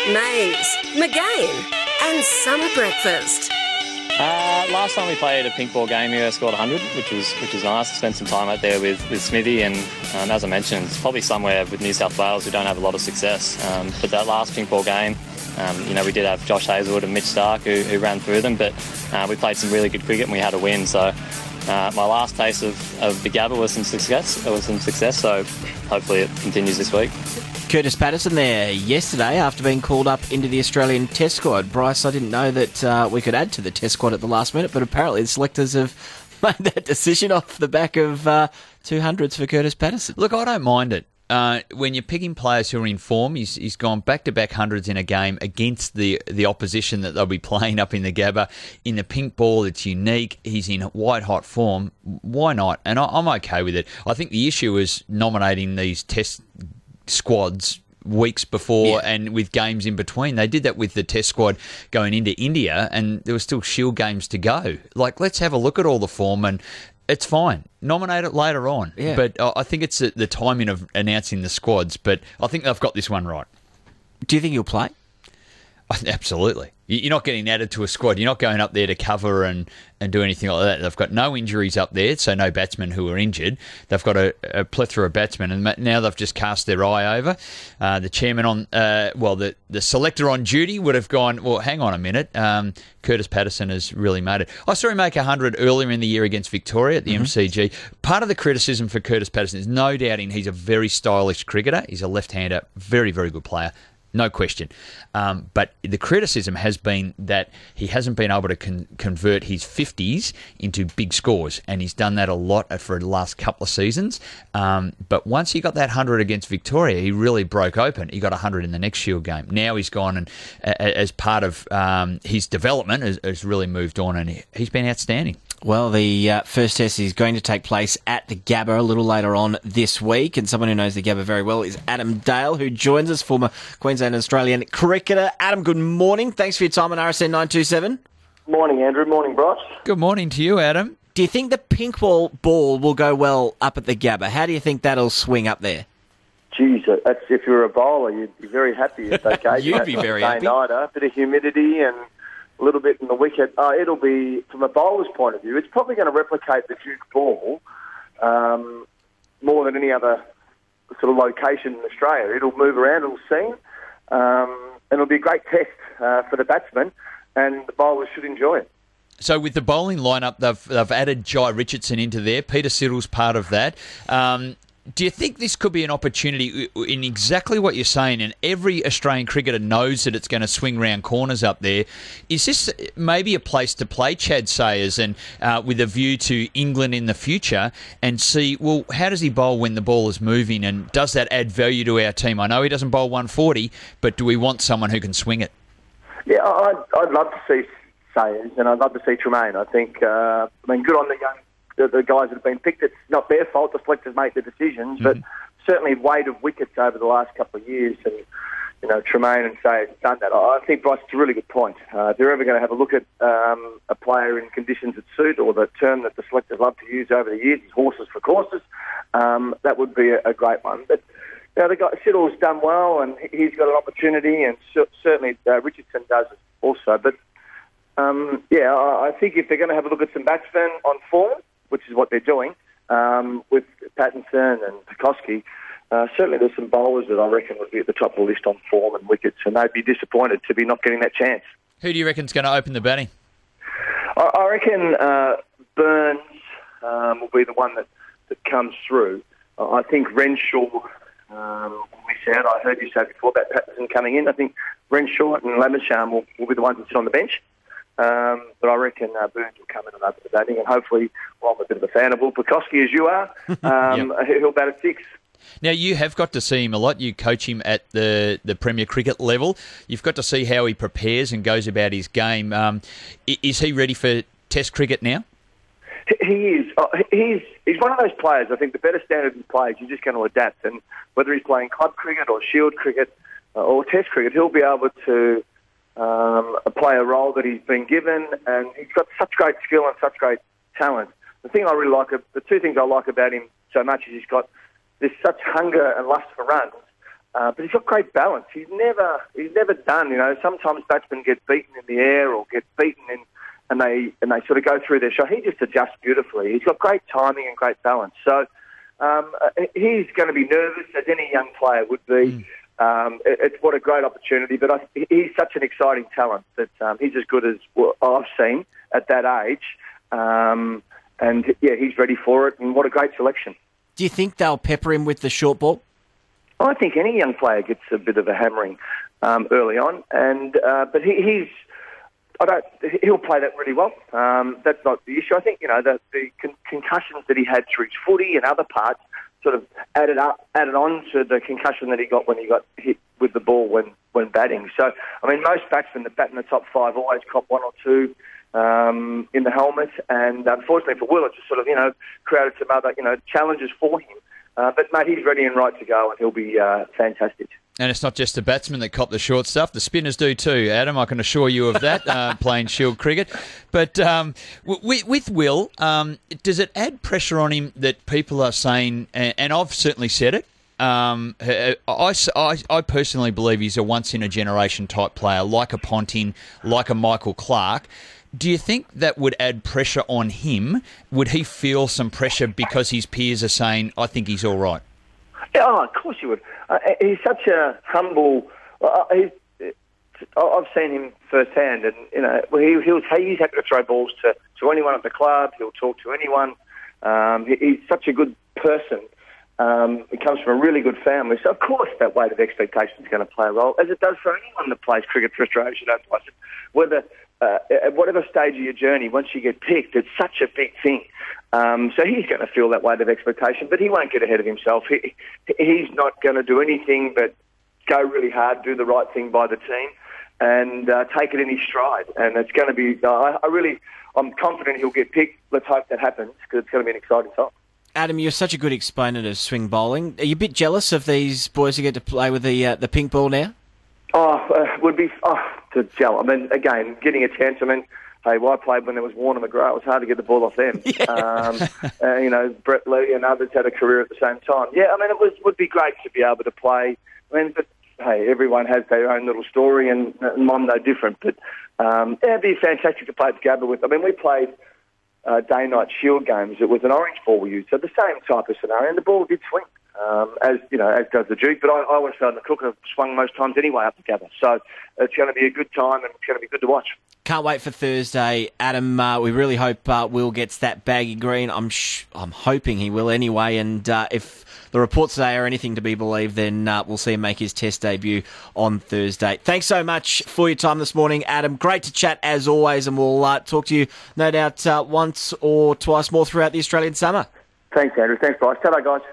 Mays, McGain, and Summer Breakfast. Last time we played a pink ball game here, I scored 100, which was nice. I spent some time out there with Smithy, and as I mentioned, it's probably somewhere with New South Wales who don't have a lot of success. But that last pink ball game, we did have Josh Hazelwood and Mitch Stark who ran through them, but we played some really good cricket and we had a win. So my last taste of the Gabba was some success. So hopefully it continues this week. Curtis Patterson there yesterday after being called up into the Australian Test squad. Bryce, I didn't know that we could add to the Test squad at the last minute, but apparently the selectors have made that decision off the back of 200s for Curtis Patterson. Look, I don't mind it. When you're picking players who are in form, he's gone back-to-back hundreds in a game against the opposition that they'll be playing up in the Gabba. In the pink ball, it's unique. He's in white-hot form. Why not? And I'm okay with it. I think the issue is nominating these Test squads weeks before and with games in between. They did that with the Test squad going into India, and there were still Shield games to go. Like, let's have a look at all the form, and it's fine. Nominate it later on. Yeah. But I think it's the timing of announcing the squads, but I think they've got this one right. Do you think he'll play? Absolutely. You're not getting added to a squad. You're not going up there to cover and do anything like that. They've got no injuries up there, so no batsmen who are injured. They've got a plethora of batsmen, and now they've just cast their eye over. The chairman the selector on duty would have gone, well, hang on a minute. Curtis Patterson has really made it. I saw him make 100 earlier in the year against Victoria at the MCG. Part of the criticism for Curtis Patterson is no doubting he's a very stylish cricketer. He's a left-hander, very, very good player. No question. But the criticism has been that he hasn't been able to convert his 50s into big scores, and he's done that a lot for the last couple of seasons. But once he got that 100 against Victoria, he really broke open. He got 100 in the next Shield game. Now he's gone and, as part of his development, has really moved on, and he's been outstanding. Well, the first test is going to take place at the Gabba a little later on this week, and someone who knows the Gabba very well is Adam Dale, who joins us, former Queensland and Australian cricketer. Adam, good morning. Thanks for your time on RSN 927. Morning, Andrew. Morning, Bryce. Good morning to you, Adam. Do you think the pink ball will go well up at the Gabba? How do you think that'll swing up there? Geez, that's, if you're a bowler, you'd be very happy if they gave You'd be very happy. A bit of humidity and a little bit in the wicket. It'll be, from a bowler's point of view, it's probably going to replicate the Duke ball more than any other sort of location in Australia. It'll move around, it'll seam, and it'll be a great test for the batsmen, and the bowlers should enjoy it. So with the bowling lineup, they've added Jai Richardson into there. Peter Siddle's part of that. Do you think this could be an opportunity in exactly what you're saying, and every Australian cricketer knows that it's going to swing round corners up there? Is this maybe a place to play Chad Sayers and with a view to England in the future and see, well, how does he bowl when the ball is moving, and does that add value to our team? I know he doesn't bowl 140, but do we want someone who can swing it? Yeah, I'd love to see Sayers, and I'd love to see Tremaine. I think, good on the guys that have been picked. It's not their fault. The selectors make the decisions, but certainly weight of wickets over the last couple of years, and Tremaine and Sayers have done that. I think, Bryce, it's a really good point. If they're ever going to have a look at a player in conditions that suit, or the term that the selectors love to use over the years is horses for courses, that would be a great one. But the guy Siddle's done well, and he's got an opportunity, and certainly Richardson does also. But I think if they're going to have a look at some batsmen on form, which is what they're doing, with Pattinson and Pekoski, certainly there's some bowlers that I reckon would be at the top of the list on form and wickets, and they'd be disappointed to be not getting that chance. Who do you reckon's going to open the batting? I reckon Burns will be the one that comes through. I think Renshaw will miss out. I heard you say before about Pattinson coming in. I think Renshaw and Lamasham will be the ones that sit on the bench. But I reckon Burns will come in and open the batting, and hopefully, well, I'm a bit of a fan of Pekoski as you are, he'll bat at 6. Now, you have got to see him a lot. You coach him at the Premier Cricket level. You've got to see how he prepares and goes about his game. Is he ready for Test cricket now? He is. He's one of those players. I think the better standard he plays, you're just going to adapt. And whether he's playing club cricket or Shield cricket or Test cricket, he'll be able to play a role that he's been given, and he's got such great skill and such great talent. The two things I like about him so much is he's got this such hunger and lust for runs, but he's got great balance. He's never done. Sometimes batsmen get beaten in the air or get beaten in, and they sort of go through their shot. He just adjusts beautifully. He's got great timing and great balance. So he's going to be nervous, as any young player would be. It's what a great opportunity. But he's such an exciting talent that he's as good as what I've seen at that age. And yeah, he's ready for it. And what a great selection. Do you think they'll pepper him with the short ball? I think any young player gets a bit of a hammering early on, but he'll play that really well. That's not the issue. I think the concussions that he had through his footy and other parts sort of added on to the concussion that he got when he got hit with the ball when batting. So I mean, most batsmen that bat in the top five always cop one or two in the helmet, and unfortunately for Will, it just sort of created some other challenges for him. But mate, he's ready and right to go, and he'll be fantastic. And it's not just the batsmen that cop the short stuff. The spinners do too, Adam. I can assure you of that, playing Shield cricket. But with Will, does it add pressure on him that people are saying, and I've certainly said it, I personally believe he's a once-in-a-generation type player, like a Ponting, like a Michael Clarke. Do you think that would add pressure on him? Would he feel some pressure because his peers are saying, I think he's all right? Yeah, of course he would. He's such a humble... I've seen him firsthand, and he's happy to throw balls to anyone at the club. He'll talk to anyone. He's such a good person. He comes from a really good family, so of course that weight of expectation is going to play a role, as it does for anyone that plays cricket for Australia. Whether at whatever stage of your journey, once you get picked, it's such a big thing. So he's going to feel that weight of expectation, but he won't get ahead of himself. He's not going to do anything but go really hard, do the right thing by the team, and take it in his stride. And it's going to be... I'm confident he'll get picked. Let's hope that happens, because it's going to be an exciting time. Adam, you're such a good exponent of swing bowling. Are you a bit jealous of these boys who get to play with the pink ball now? To gel. I mean, again, getting a chance. I mean, hey, I played when there was Warner McGrath. It was hard to get the ball off them. Yeah. Brett Lee and others had a career at the same time. Yeah, I mean, it would be great to be able to play. I mean, but hey, everyone has their own little story, and I'm no different. But it'd be fantastic to play at Gabba with. I mean, we played day-night Shield games. It was an orange ball we used, so the same type of scenario, and the ball did swing. As does the Duke, but I always found the Crooker swung most times anyway up together. So it's going to be a good time, and it's going to be good to watch. Can't wait for Thursday, Adam. We really hope Will gets that baggy green. I'm hoping he will anyway. And if the reports today are anything to be believed, then we'll see him make his Test debut on Thursday. Thanks so much for your time this morning, Adam. Great to chat as always, and we'll talk to you no doubt once or twice more throughout the Australian summer. Thanks, Andrew. Thanks, Bryce. Ta-ra, guys.